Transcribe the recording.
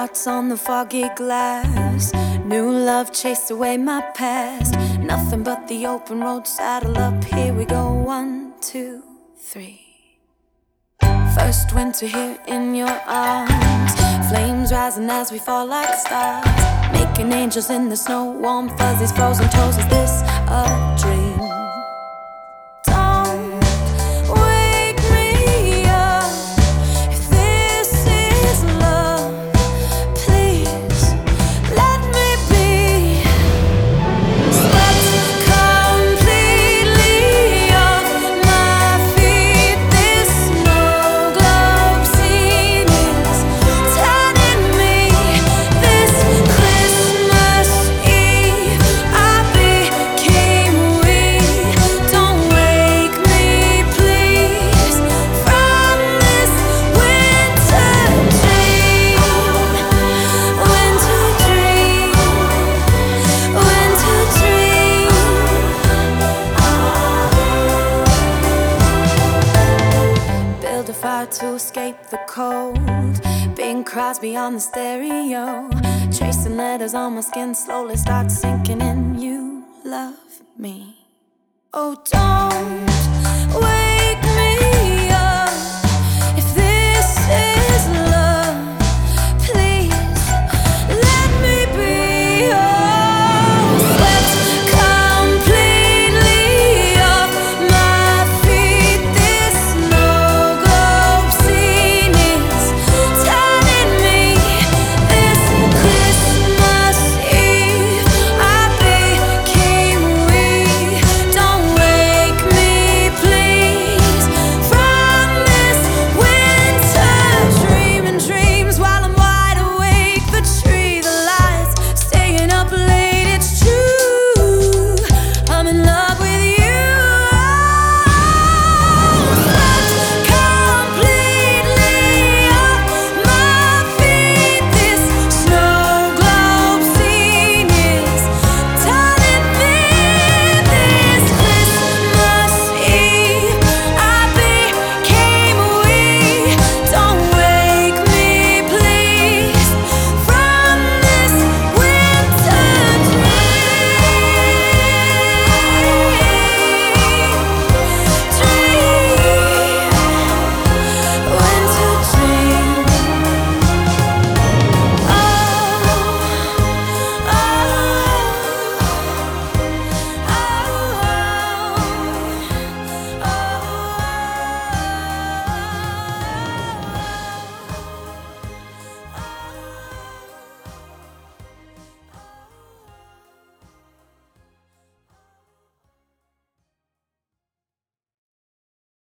hearts on the foggy glass. New love chased away my past. Nothing but the open road, saddle up, here we go. 1, 2, 3. First winter here in your arms, flames rising as we fall like stars, making angels in the snow, warm fuzzies, frozen toes. Is this a dream? Don't wake me up if this is love. Please let me be swept completely off my feet. This snow globe scene is turning me. This Christmas Eve I became weak. Don't wake me please from this winter dream. Winter dream. Winter dream. Build a fire to escape the cold. Bing Crosby on the stereo, tracing letters on my skin, slowly start sinking in. You love me. Oh, don't wait.